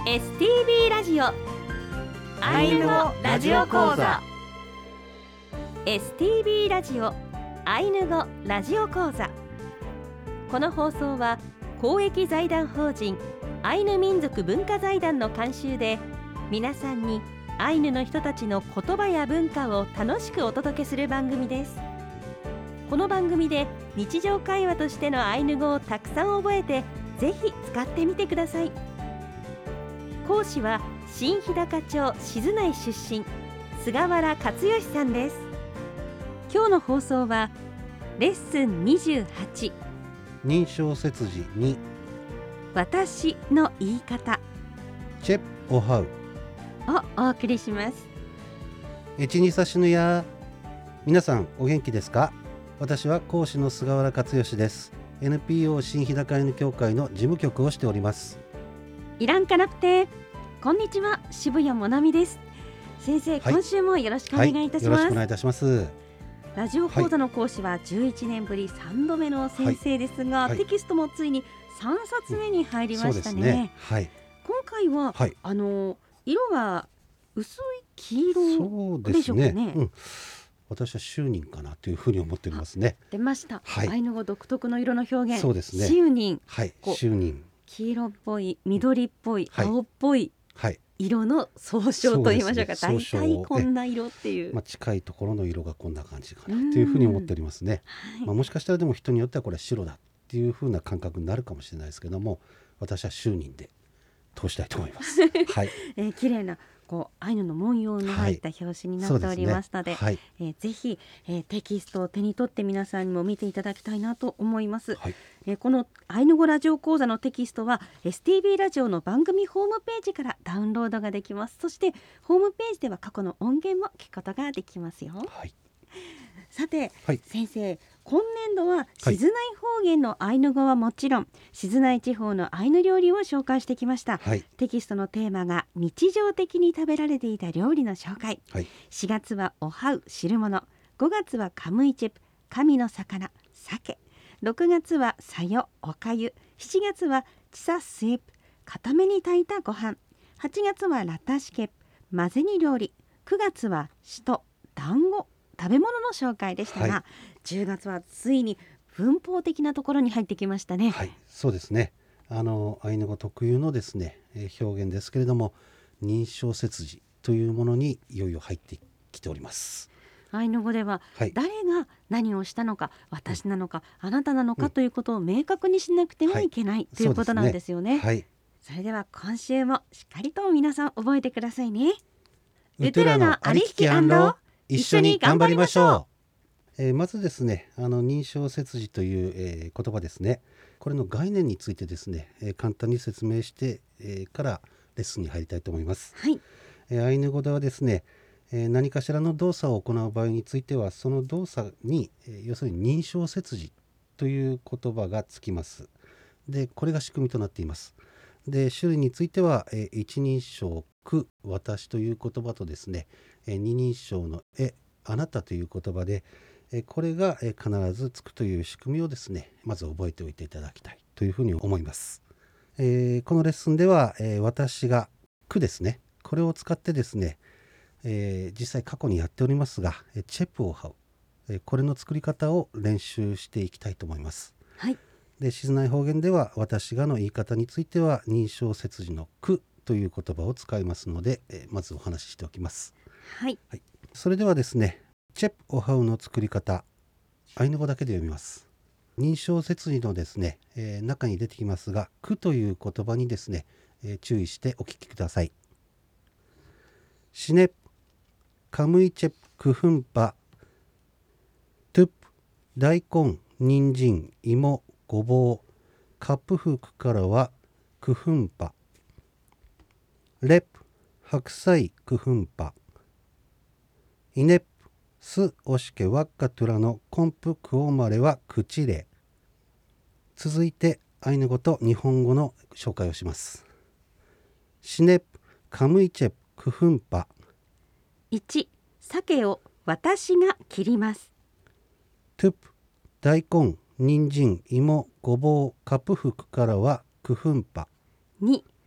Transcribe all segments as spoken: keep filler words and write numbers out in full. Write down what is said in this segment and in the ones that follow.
エスティービー ラジオアイヌ語ラジオ講座 エスティービー ラジオアイヌ語ラジオ講座。この放送は公益財団法人アイヌ民族文化財団の監修で、皆さんにアイヌの人たちの言葉や文化を楽しくお届けする番組です。この番組で日常会話としてのアイヌ語をたくさん覚えて、ぜひ使ってみてください。講師は新日高町静内出身、菅原克義さんです。今日の放送はレッスンにじゅうはち、 認証切字に、 私の言い方チェプオハウをお送りします。 エチニサシヌヤ、皆さんお元気ですか？私は講師の菅原克義です。 エヌピーオー 新日高アイヌ協会の事務局をしております。 イランカナプテ、こんにちは、渋谷もなみです。先生、はい、今週もよろしくお願いいたします。 はい、よろしくお願いいたします。 ラジオ講座の講師はじゅういちねんぶりさんどめの先生ですが、はい、テキストもついにさんさつめに入りましたね。そうですね、はい、今回は、はい、あの色は薄い黄色でしょうかね。そうですね、うん、 私は就任かなというふうに思っておりますね。 出ました、はい、アイヌ語独特の色の表現。 そうですね、 就任、 はい、就任、 黄色っぽい、緑っぽい、はい、青っぽい、はい、色の総称と言いましょうか。大体こんな色っていう、 まあ、近いところの色がこんな感じかなというふうに思っておりますね。はい、まあ、もしかしたらでも人によってはこれは白だっていうふうな感覚になるかもしれないですけども、私は就任で通したいと思います。はい、 えー、綺麗なこうアイヌの文様の入った表紙になっておりますので、はい、えー、ぜひ、えー、テキストを手に取って皆さんにも見ていただきたいなと思います。はい、えー、このアイヌ語ラジオ講座のテキストは エスティービー ラジオの番組ホームページからダウンロードができます。そしてホームページでは過去の音源も聞くことができますよ。はい、さて、はい、先生、今年度は静内方言のアイヌ語はもちろん、はい、静内地方のアイヌ料理を紹介してきました。はい、テキストのテーマが日常的に食べられていた料理の紹介。はい、しがつはおはう汁物、ごがつはカムイチェプ神の魚鮭、ろくがつはさよおかゆ、しちがつはチサスープ固めに炊いたご飯、はちがつはラタシケプ混ぜ煮料理、くがつはシト団子食べ物の紹介でしたが、はい、じゅうがつはついに文法的なところに入ってきましたね。 はい、そうですね。あのアイヌ語特有のですね、えー、表現ですけれども、認証切字というものにいよいよ入ってきております。 アイヌ語では、はい、誰が何をしたのか、私なのか、うん、あなたなのかということを明確にしなくてはいけない、はい、ということなんですよね。はい、 それでは今週もしっかりと皆さん覚えてくださいね。ウトゥラのありひきアンド一緒に頑張りましょう。えー、まずですね、あの認証切字という、えー、言葉ですね。これの概念についてですね、えー、簡単に説明して、えー、からレッスンに入りたいと思います。はい、えー、アイヌ語ではですね、えー、何かしらの動作を行う場合については、その動作に、えー、要するに認証切字という言葉がつきます。で、これが仕組みとなっています。で、種類については、えー、一人称く、私という言葉とですね、えー、二人称のえ、あなたという言葉で、えー、これが、えー、必ずつくという仕組みをですね、まず覚えておいていただきたいというふうに思います。えー、このレッスンでは、えー、私がくですね、これを使ってですね、えー、実際過去にやっておりますが、えー、チェプをハウ、えー、これの作り方を練習していきたいと思います。はい、で、静内方言では私がの言い方については認証切字のくという言葉を使いますので、えー、まずお話ししておきます。はい、はい、それではですね、チェプオハウの作り方、アイヌ語だけで読みます。認証切字のですね、えー、中に出てきますが、くという言葉にですね、えー、注意してお聞きください。シネプカムイチェプクフンパトゥプ大根人参芋ごぼうカプフクからはクフンパレプ白菜クフンパイネプスオシケワッカトゥラのコンプクオマレはクチレ。続いてアイヌ語と日本語の紹介をします。シネプカムイチェプクフンパ。 いち、鮭を私が切ります。 トゥプ大根人参芋ごぼうカプフクからはクフンパ。 に、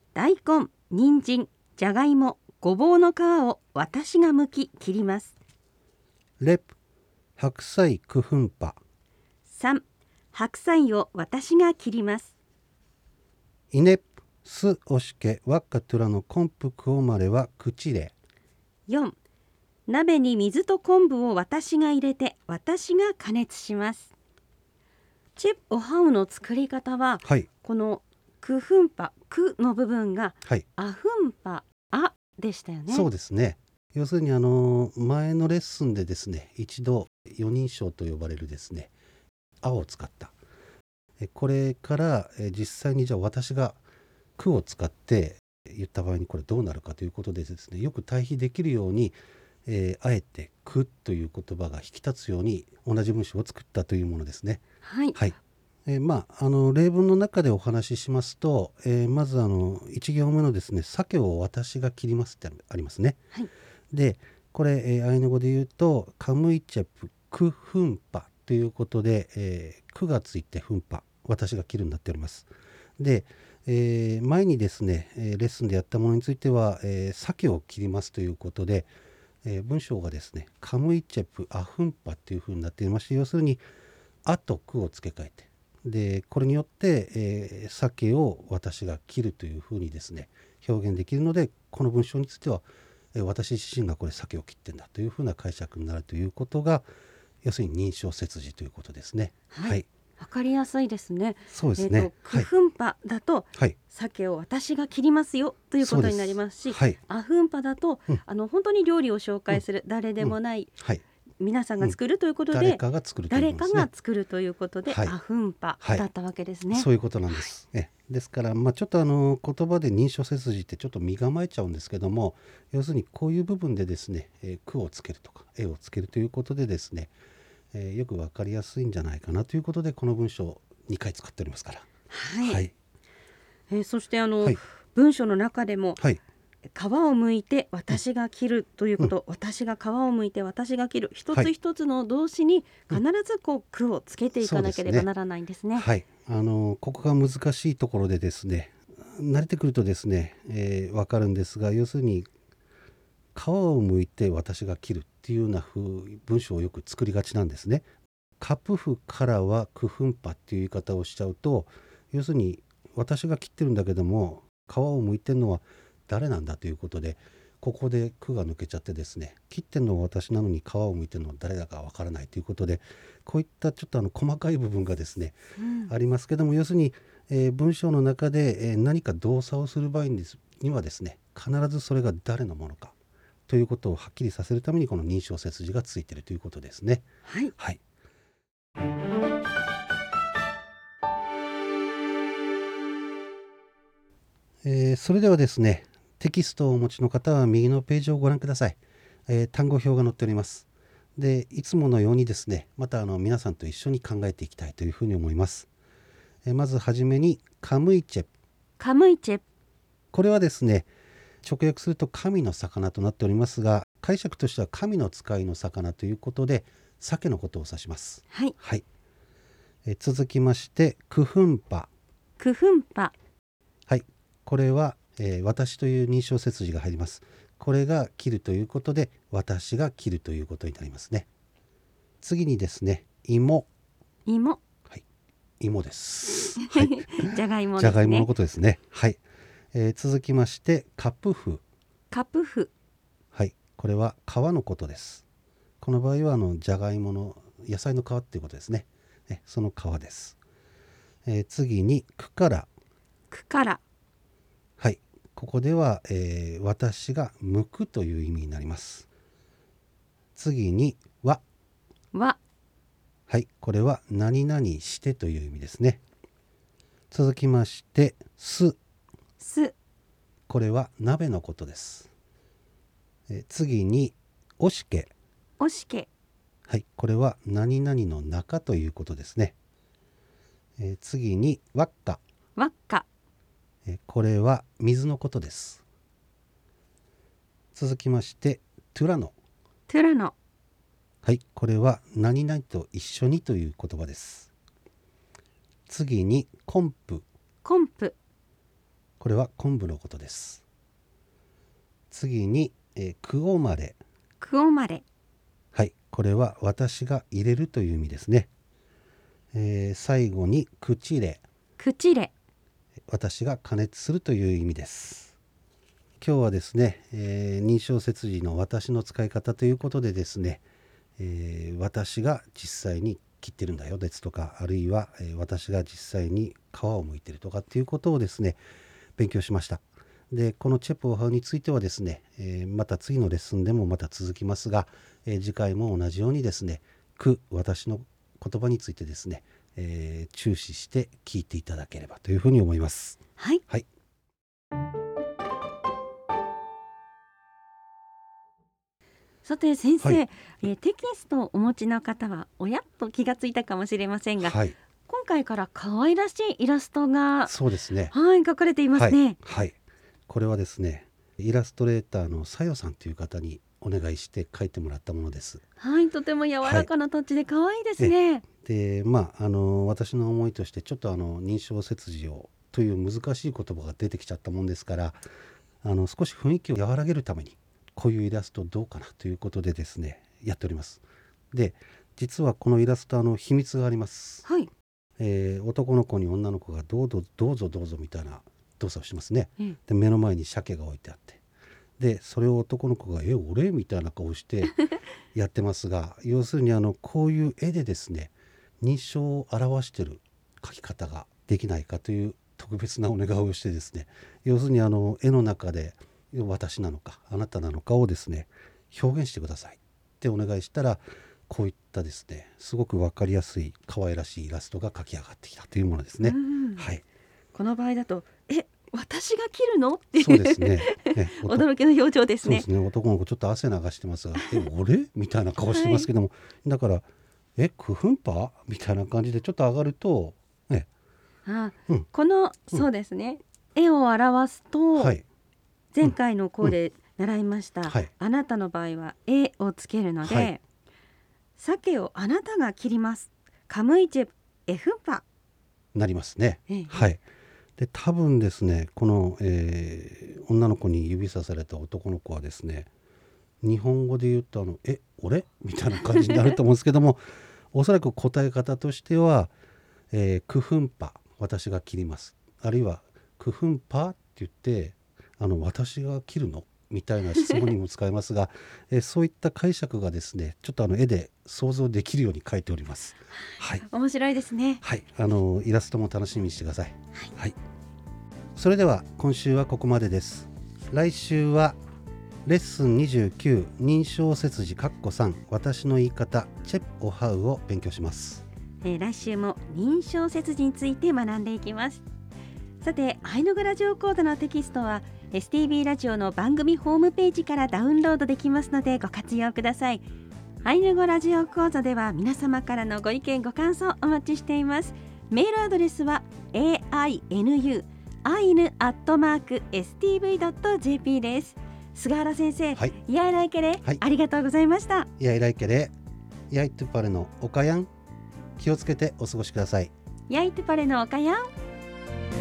大根、人参、じゃがいも、ごぼうの皮を私が剥き切ります。 レプ、白菜クフンパ。 さん、白菜を私が切ります。 イネプ、スオシケワッカトゥラのコンプクオマレは口で。 よん、鍋に水と昆布を私が入れて私が加熱します。チェプオハウの作り方は、 はい、 このクフンパ、クの部分が、 はい、 アフンパ、アでしたよね。 そうですね。要するにあの前のレッスンでですね、一度四人称と呼ばれるですね、アを使った。これから実際にじゃあ私がクを使って言った場合にこれどうなるかということでですね、よく対比できるように、えー、あえてクという言葉が引き立つように同じ文章を作ったというものですね。 はい、 はい。えー、まああの例文の中でお話ししますと、えー、まずあのいち行目のですね、鮭を私が切りますってありますね。 はい、 でこれ、えー、アイヌ語で言うとカムイチェプクフンパということで、えー、クがついてフンパ、私が切るになっております。で、えー、前にですねレッスンでやったものについては、えー、鮭を切りますということで、えー、文章がですねカムイチェプアフンパというふうになっていまして、要するにあとクを付け替えて、でこれによって、えー、鮭を私が切るというふうにですね表現できるので、この文章については、えー、私自身がこれ鮭を切ってんだというふうな解釈になるということが、要するに認証切字ということですね。 はい、 はい、 わかりやすいですね。 そうですね。 えーと、クフンパだと、 はい、 鮭を私が切りますよということになりますし、 はい、 アフンパだと、うん、あの本当に料理を紹介する、うん、誰でもない、うん、はい、皆さんが作るということで、うん、誰かが作るということですね。誰かが作るということで、はい、アフンパだったわけですね。 はい、そういうことなんです。はい、えですから、まあ、ちょっとあの言葉で認証切字ってちょっと身構えちゃうんですけども、要するにこういう部分でですね、えー、句をつけるとか絵をつけるということでですね、えー、よくわかりやすいんじゃないかなということで、この文章をにかい使っておりますから。 はい、はい、えー、そしてあの、はい、文章の中でも、 はい、 皮を剥いて私が切るということ、うん、私が皮を剥いて私が切る、一つ一つの動詞に必ずこう句をつけていかなければならないんですね。 はい、あのここが難しいところでですね、慣れてくるとですね、えー、分かるんですが、要するに皮を剥いて私が切るっていうような風文章をよく作りがちなんですね。カプフからはクフンパっていう言い方をしちゃうと、要するに私が切ってるんだけども皮を剥いてるのは誰なんだということで、ここで句が抜けちゃってですね、切ってるのは私なのに皮を剥いてるのは誰だかわからないということで、こういったちょっとあの細かい部分がですね、うん、ありますけども、要するに、えー、文章の中で、えー、何か動作をする場合にはですね、必ずそれが誰のものかということをはっきりさせるためにこの認証切字がついているということですね。 はい、 はい、えー、それではですね、テキストをお持ちの方は右のページをご覧ください。えー、単語表が載っております。で、いつものようにですね、またあの皆さんと一緒に考えていきたいというふうに思います。えー、まずはじめにカムイチェプ。 カムイチェプ。これはですね、直訳すると神の魚となっておりますが、解釈としては神の使いの魚ということで鮭のことを指します。 はい、 はい、えー、続きましてクフンパ。 クフンパ。 はい、これは、えー、私という認証切字が入ります。これが切るということで私が切るということになりますね。次にですね、芋。 芋。 はい、芋です。はい、 じゃがいもですね。 じゃがいものことですね。はい、えー、続きましてカプフ。 カプフ。 はい、これは皮のことです。この場合はあのじゃがいもの野菜の皮っていうことですね。えその皮です。えー、次にクカラ。 クカラ。 はい、ここでは、えー、私が剥くという意味になります。次にわ。 わ。 はい、これは何々してという意味ですね。続きましてす。 す。 これは鍋のことです。え次におしけ。 おしけ。 はい、これは何々の中ということですね。え次にわっか。 わっか。 えこれは水のことです。続きましてトゥラノ。 トゥラノ。 はい、これは何々と一緒にという言葉です。次にコンプ。 コンプ。 これは昆布のことです。次に、えー、くおまれ。 くおまれ。 はい、これは私が入れるという意味ですね。えー、最後にくちれ。 くちれ。 私が加熱するという意味です。今日はですね、えー、認証切字の私の使い方ということでですね、えー、私が実際に切ってるんだよですとか、あるいは、えー、私が実際に皮を剥いてるとかっていうことをですね勉強しました。でこのチェプオハウについてはですね、えー、また次のレッスンでもまた続きますが、えー、次回も同じようにですね、く私の言葉についてですね、えー、注視して聞いていただければというふうに思います。 はい、 はい、 さて先生、 はい、 えー、テキストをお持ちの方はおやっと気がついたかもしれませんが、 はい、 今回から可愛らしいイラストがそうですね、 はい、描かれていますね。 はい、はい、これはですねイラストレーターのさよさんという方にお願いして描いてもらったものです。 はい、とても柔らかなタッチで可愛いですね。はい、 でまああの私の思いとしてちょっとあの認証切字をという難しい言葉が出てきちゃったもんですから、あの少し雰囲気を和らげるためにこういうイラストどうかなということでですねやっております。で実はこのイラストの秘密があります。 はい、 えー、男の子に女の子がどうぞどうぞどうぞみたいな動作をしますね。 うん、 で目の前に鮭が置いてあって、でそれを男の子がえ俺みたいな顔してやってますが要するにあのこういう絵でですね認証を表している描き方ができないかという特別なお願いをしてですね、要するにあの絵の中で私なのかあなたなのかをですね表現してくださいってお願いしたら、こういったですねすごく分かりやすい可愛らしいイラストが描き上がってきたというものですね。はい、 この場合だとえ私が切るのっていう、 そうですね、ね驚きの表情ですね。 そうですね、男の子ちょっと汗流してますがえ俺みたいな顔してますけども、はい、だからえクフンパみたいな感じでちょっと上がると、ね、 あ、うん、このそうですね、うん、絵を表すと、はい、前回の項で習いました、うんはい、あなたの場合は絵をつけるので、はい、鮭をあなたが切りますカムイチェエフンパなりますね、ええ、はい。で多分ですねこの、えー、女の子に指さされた男の子はですね日本語で言うとあのえ俺みたいな感じになると思うんですけどもおそらく答え方としては、えー、クフンパ私が切ります、あるいはクフンパって言ってあの私が切るのみたいな質問にも使えますが、えー、そういった解釈がですねちょっとあの絵で想像できるように描いております。はい、 面白いですね。 はい、あのイラストも楽しみにしてください。はい、はい、それでは今週はここまでです。来週はレッスンにじゅうきゅう認証切字括弧さん私の言い方チェプオハウを勉強します。 えー、来週も認証切字について学んでいきます。さてアイヌ語ラジオ講座のテキストは エスティービー ラジオの番組ホームページからダウンロードできますのでご活用ください。アイヌ語ラジオ講座では皆様からのご意見ご感想お待ちしています。メールアドレスは エーアイエヌユー アイヌ アットマーク エスティーブイ ドット ジェーピー です。菅原先生、はい、イヤイライケレ、はい、ありがとうございました。 イヤイライケレヤイトゥパレのおかやん気をつけてお過ごしください。 ヤイトゥパレのおかやん。